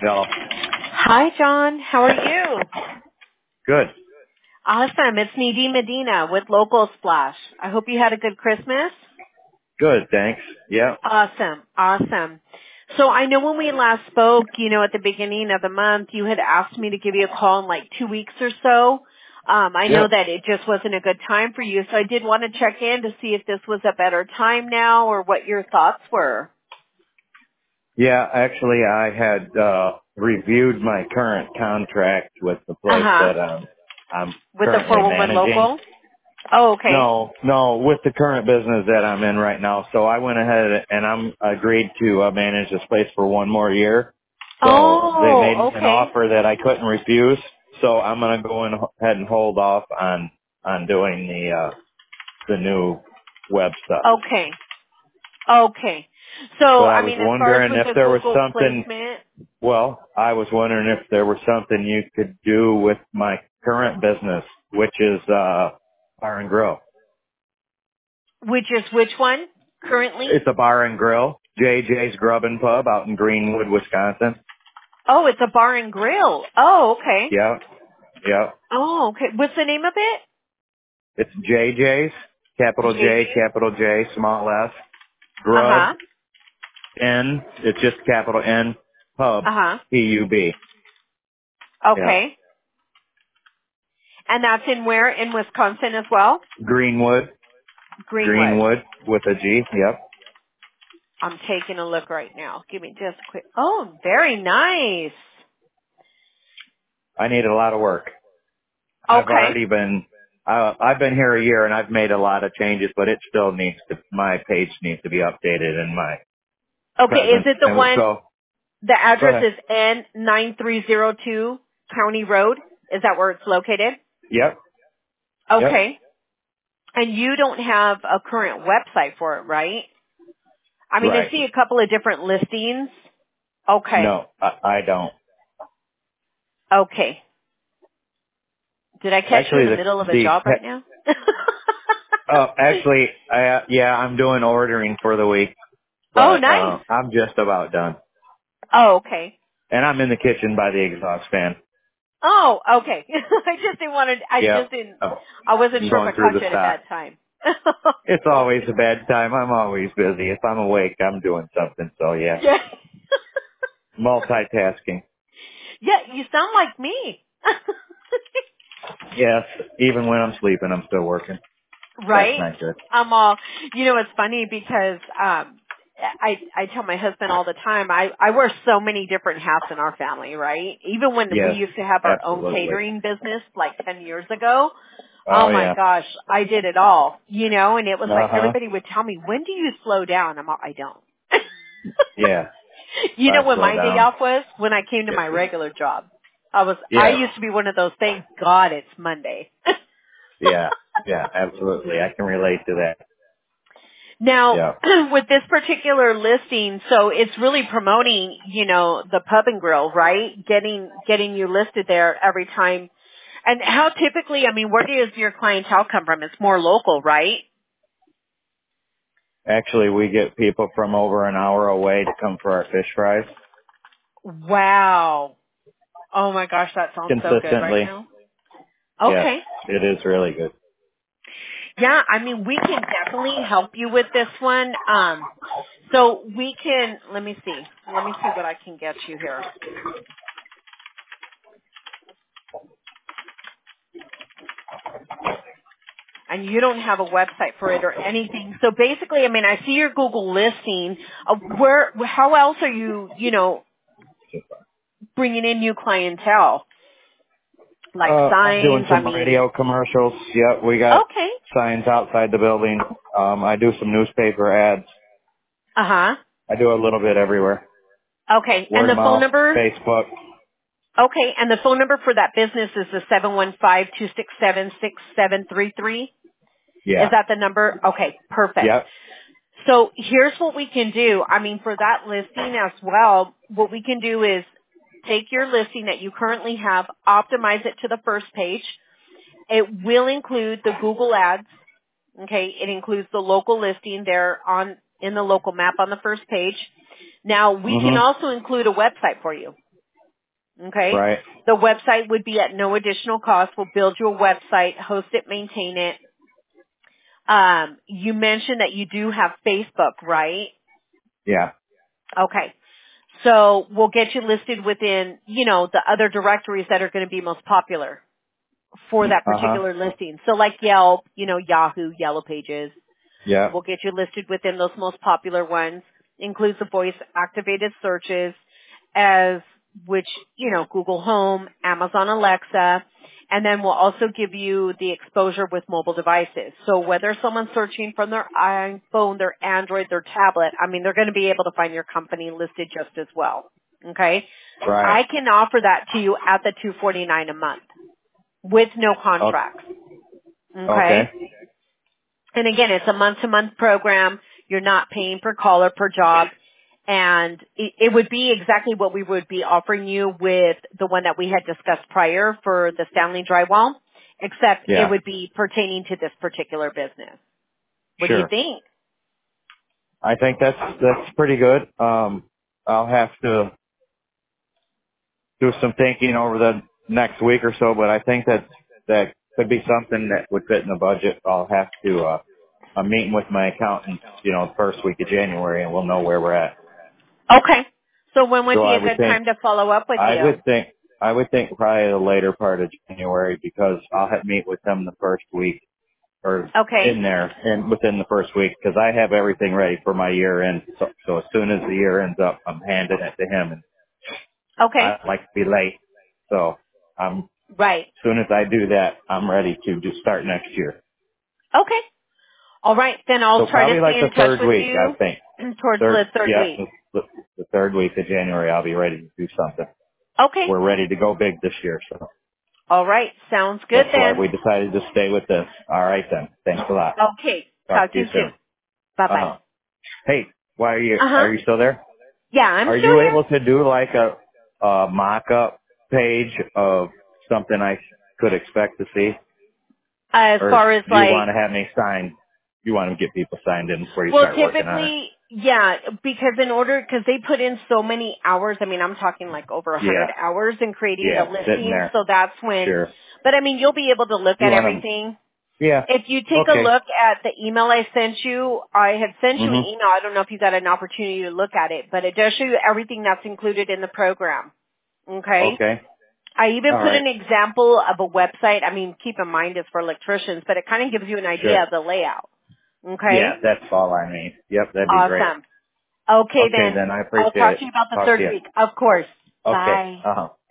Hello. Hi, John. How are you? Good. Awesome. It's Nadine Medina with Local Splash. I hope you had a good Christmas. Good, thanks. Yeah. Awesome. So I know when we last spoke, at the beginning of the month, you had asked me to give you a call in like 2 weeks or so. I know Yep. that it just wasn't a good time for you, so I did want to check in to see if this was a better time now or what your thoughts were. Yeah, actually I had reviewed my current contract with the place Uh-huh. that I'm With the currently 411 managing. local? Oh, okay. No, with the current business that I'm in right now. So I went ahead and I'm agreed to manage this place for one more year. So they made Oh, an okay. offer that I couldn't refuse. So I'm going to go ahead and hold off on doing the new web stuff. Okay. So, But I I was mean, as far as wondering with if the there was Google something, placement, I was wondering if there was something you could do with my current business, which is, bar and grill. which is which one currently? It's a bar and grill, JJ's Grub and Pub out in Greenwood, Wisconsin. Oh, it's a bar and grill. Oh, okay. Yeah, yeah. Oh, okay. What's the name of it? It's JJ's, capital JJ? J, capital J, small s, Grub, Uh-huh. N, it's just capital N, Pub, Uh-huh. P-U-B. Yeah. Okay. And that's in where? In Wisconsin as well? Greenwood, Greenwood. Greenwood with a G, yep. I'm taking a look right now. Give me just a quick. Oh, very nice. I need a lot of work. Okay. I've been here a year and I've made a lot of changes, but it still my page needs to be updated and my Okay, is presence. it the And one, so, the go address ahead. is N9302 County Road? Is that where it's located? Yep, yep, Okay. And you don't have a current website for it, right? I mean, I right. see a couple of different listings. Okay. No, I don't. Okay. Did I catch you in Actually, the middle of a job right now? I'm doing ordering for the week, Oh, but, nice. I'm just about done. Oh, okay. And I'm in the kitchen by the exhaust fan. Oh, okay. Yep. Oh, I wasn't I'm sure if going I through caught the you at a stock. bad time. It's Okay. always a bad time. I'm always busy. If I'm awake, I'm doing something. So yeah, Yeah. multitasking. Yeah, you sound like me. Yes, even when I'm sleeping, I'm still working. That's Right? not good. I'm all, it's funny because, I tell my husband all the time, I wear so many different hats in our family, right? Even when we Yes, used to have our own absolutely. catering business like 10 years ago, oh Oh my yeah. gosh, I did it all, and it was like Uh huh. everybody would tell me, when do you slow down? I'm all, I don't. Yeah, You know I when slow my day down. off was? When I came to my regular job. I Yes. used to be one of those, thank God it's Monday. Yeah. Yeah. Absolutely. I can relate to that. Now, Yeah. with this particular listing, so it's really promoting, the pub and grill, right? Getting you listed there every time. And how typically, I mean, where does your clientele come from? It's more local, right? Actually, we get people from over an hour away to come for our fish fries Wow. Oh my gosh, that sounds so good right consistently. now. Yes, Okay. it is really good. Yeah, I mean, we can definitely help you with this one. So we can, let me see. Let me see what I can get you here. And you don't have a website for it or anything. So basically, I mean, I see your Google listing. How else are you, bringing in new clientele? Like I'm doing signs, I some mean, radio commercials. Yep, we got okay. signs outside the building. I do some newspaper ads. Uh-huh. I do a little bit everywhere. Okay. And Word of the phone mouth, number? Facebook. Okay. And the phone number for that business is the 715-267-6733? Is Yeah. that the number? Okay. Perfect. Yep. So here's what we can do. I mean, for that listing as well, what we can do is take your listing that you currently have, optimize it to the first page. It will include the Google ads. Okay. It includes the local listing there in the local map on the first page. Now we can Mhm. also include a website for you. Okay? Right. The website would be at no additional cost. We'll build you a website, host it, maintain it. You mentioned that you do have Facebook, right? Yeah. Okay. So we'll get you listed within, the other directories that are going to be most popular for that Uh-huh. particular listing. So like Yelp, Yahoo, Yellow Pages. Yeah. We'll get you listed within those most popular ones. Includes the voice activated searches as which, Google Home, Amazon Alexa, and then we'll also give you the exposure with mobile devices. So whether someone's searching from their iPhone, their Android, their tablet, they're going to be able to find your company listed just as well. Okay? Right. I can offer that to you at the $249 a month with no contracts. Okay. Okay? And again, it's a month-to-month program. You're not paying per call or per job. And it would be exactly what we would be offering you with the one that we had discussed prior for the Stanley Drywall, except it Yeah. would be pertaining to this particular business. What do you Sure. think? I think that's pretty good. I'll have to do some thinking over the next week or so, but I think that could be something that would fit in the budget. I'll have to I'm meeting with my accountant, the first week of January, and we'll know where we're at. Okay. So when would So be I a would good think time to follow up with I you? would think I would think probably the later part of January, because I'll have to meet with them the first week or Okay. in there and within the first week, because I have everything ready for my year end. So as soon as the year ends up, I'm handing it to him, and I Okay. don't like to be late. So as Right. soon as I do that, I'm ready to just start next year. Okay. All right. Then I'll So try to probably stay like in the touch third with week, I you think. towards the third week. The third week of January, I'll be ready to do something. Okay. We're ready to go big this year, so All right. Sounds good that's why then. we decided to stay with this. All right then. Thanks a lot. Okay. Talk Talk to to you you soon. soon. Bye Uh bye. huh. Hey, why Uh huh. are you still there? Yeah, I'm Are still you here. able to do like a mock-up page of something I could expect to see? As Or far as do you like, want to have me sign? You want to get people signed in before you well, start working on it? typically, yeah, because they put in so many hours. I'm talking like over Yeah. 100 hours in creating the Yeah. Sitting listing. there. So that's when. Sure. But you'll be able to look You at want to? everything. Yeah. If you take a Okay. look at the email I sent you, I had sent you an Mhm. email. I don't know if you got an opportunity to look at it, but it does show you everything that's included in the program. Okay? Okay. I even All put right. an example of a website. Keep in mind it's for electricians, but it kind of gives you an Sure. idea of the layout. Yeah, Okay? that's all I need. Yep, that'd be great. Awesome. Okay Okay, then. then I I'll appreciate talk it. to you about the Talk to third you. week. Of course. Okay. Bye. Uh huh.